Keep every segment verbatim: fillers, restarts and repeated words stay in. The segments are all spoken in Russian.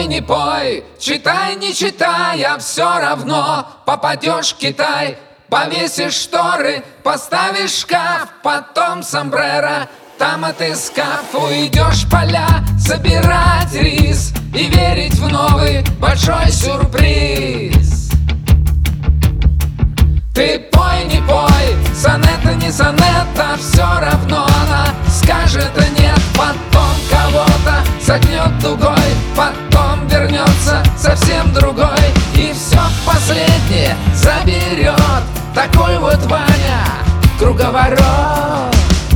пой, не пой, читай, не читай, а все равно попадешь в Китай. Повесишь шторы, поставишь шкаф, потом сомбреро, там отыскав, уйдешь в поля собирать рис и верить в новый большой сюрприз. Ты пой, не пой, сонета не сонета, все равно она скажет нет. Потом кого-то согнет дугой, потом вернется совсем другой, и все последнее заберет. Такой вот Ваня круговорот.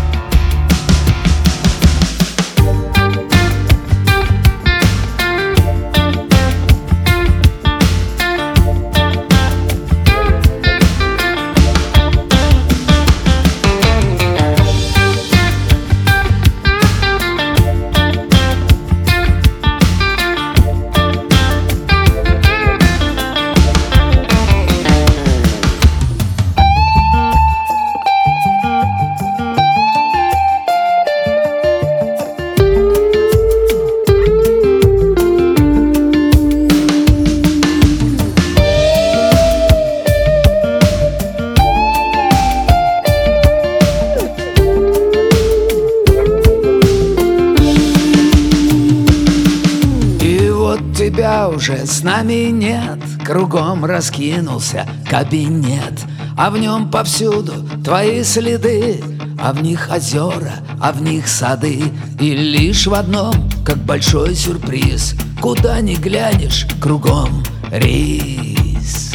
Тебя уже с нами нет, кругом раскинулся кабинет, а в нем повсюду твои следы, а в них озера, а в них сады. И лишь в одном, как большой сюрприз, куда ни глянешь, кругом рис.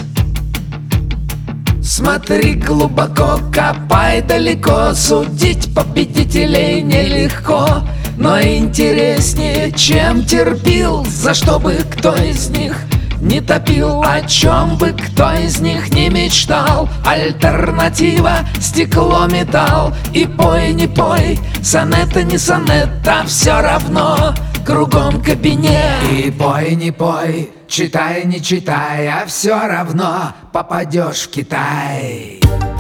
Смотри глубоко, копай далеко, судить победителей нелегко, но интереснее, чем терпил, за что бы кто из них не топил, о чем бы кто из них не мечтал. Альтернатива — стекло, металл. И пой, не пой, сонета не сонета, все равно кругом кабинет. И пой, не пой, читай, не читай, а все равно попадешь в Китай.